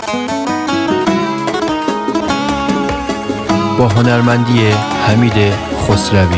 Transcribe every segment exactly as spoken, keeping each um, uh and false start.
با هنرمندی حمید خسروی.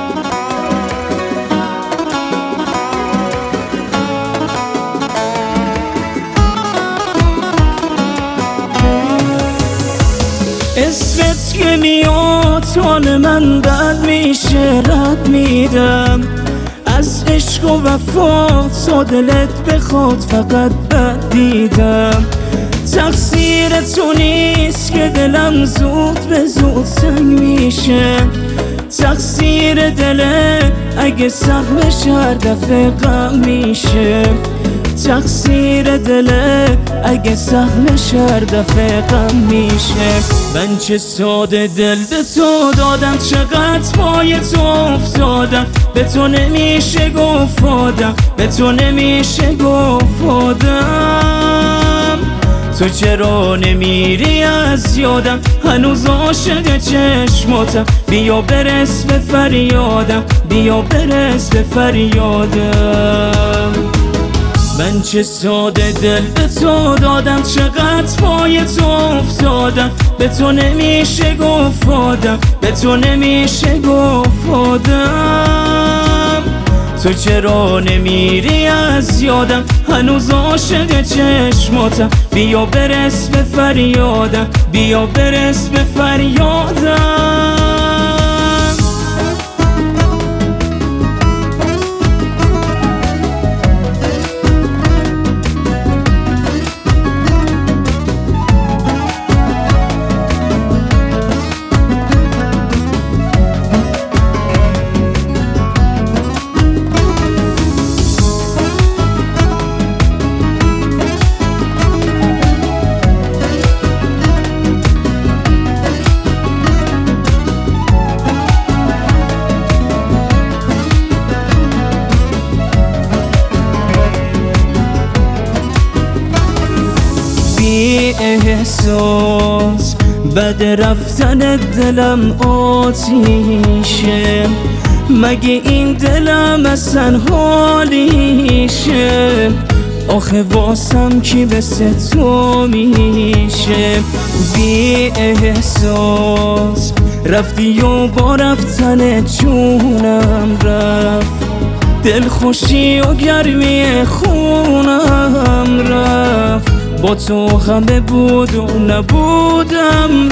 اسمت که میاد حال من بد میشه، رد میدم از عشق و وفات تا دلت بخواد فقط بد دیدم. تقصیر تو نیست که دلم زود به زود سنگ میشه، تقصیر دله اگه سهمش هر دفعه غم میشه، تقصیر دله اگه سهمش هر دفعه غم میشه. من چه ساده دل به تو دادم، چقدر پای تو افتادم، به تو نمیشه گفت آدم، به تو نمیشه گفت آدم. تو چرا نمیری از یادم، هنوز عاشق چشماتم، بیا برس به فریادم، بیا برس به فریادم. من چه ساده دل به تو دادم، چقدر پای تو افتادم، به تو نمیشه گفت آدم، به تو نمیشه گفت آدم. تو چرا نمیری از یادم، هنوز عاشق چشماتم، بیا برس به فریادم، بیا برس به فریادم. بی احساس بد رفتن دلم آتیشه، مگه این دلم اصلا حالیشه، آخه واسم کی مثل تو میشه. بی احساس رفتی و با رفتن جونم رفت، دلخوشی و گرمی خونم رفت، با تو همه بود و نبودم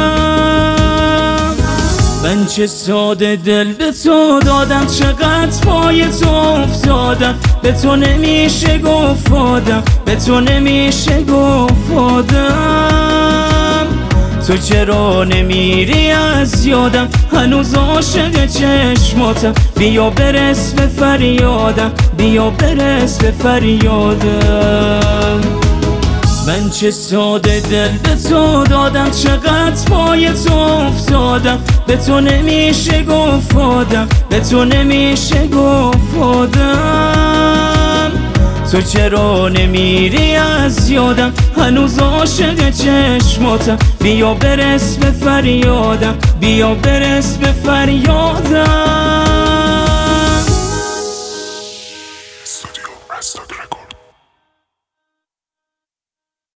رفت. من چه ساده دل به تو دادم، چقدر پای تو افتادم، به تو نمیشه گفت آدم، به تو نمیشه گفت آدم. تو چرا نمیری از یادم، هنوز عاشق چشماتم، بیا برس به فریادم، بیا برس به فریادم. من چه ساده دل به تو دادم، چقدر پای تو افتادم، به تو نمیشه گفت آدم، به تو نمیشه گفت آدم. تو چرا نمیری از یادم، هنوز عاشق چشماتم، بیا برس به فریادم، بیا برس به فریادم.